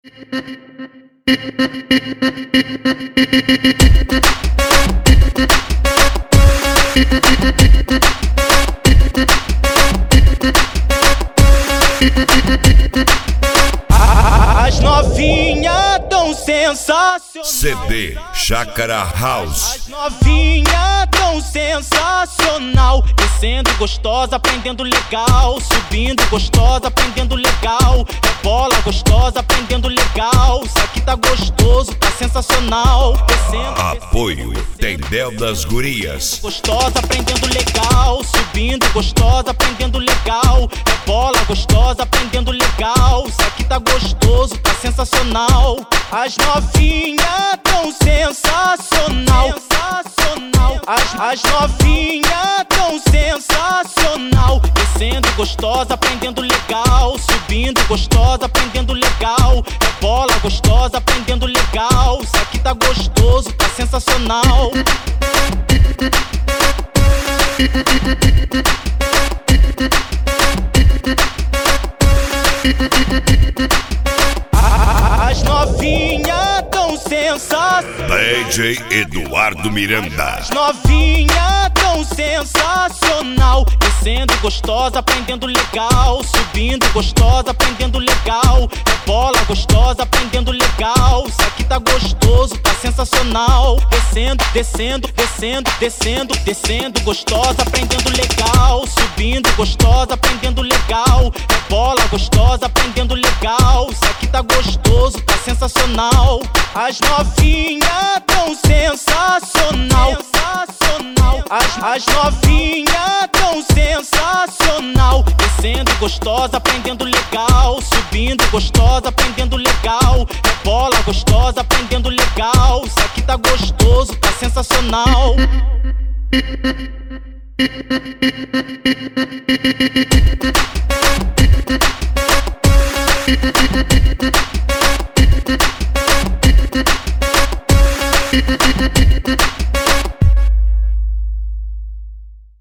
As novinha tão sensacional. CD Chácara House. As novinha tão sensacional. Descendo gostosa, aprendendo legal. Subindo gostosa, aprendendo legal. Bola gostosa, aprendendo legal. Isso aqui tá gostoso, tá sensacional. Descendo, Apoio Tendel das Gurias. gostosa, aprendendo legal. Subindo gostosa, aprendendo legal. Bola gostosa, aprendendo legal. Isso aqui tá gostoso, tá sensacional. As novinha tão sensacional. As novinha tão sensacional. Descendo gostosa, aprendendo legal. Subindo gostosa, aprendendo legal. Bola gostosa, aprendendo legal. Isso aqui tá gostoso, tá sensacional. As novinha tão sensacional. DJ Eduardo Miranda. As novinha tão sensacional. Descendo gostosa, aprendendo legal. Subindo gostosa, aprendendo legal. Bola gostosa, aprendendo legal. Isso aqui tá gostoso, tá sensacional. Descendo, descendo, descendo, descendo, descendo gostosa, aprendendo legal. Subindo gostosa, aprendendo legal. Bola gostosa, aprendendo legal. Isso aqui tá gostoso, tá sensacional. As novinha tão sensacional. As novinha tão sensacional. Descendo gostosa, aprendendo legal. Subindo gostosa, aprendendo legal. Bola gostosa, aprendendo legal. Isso aqui tá gostoso, tá sensacional.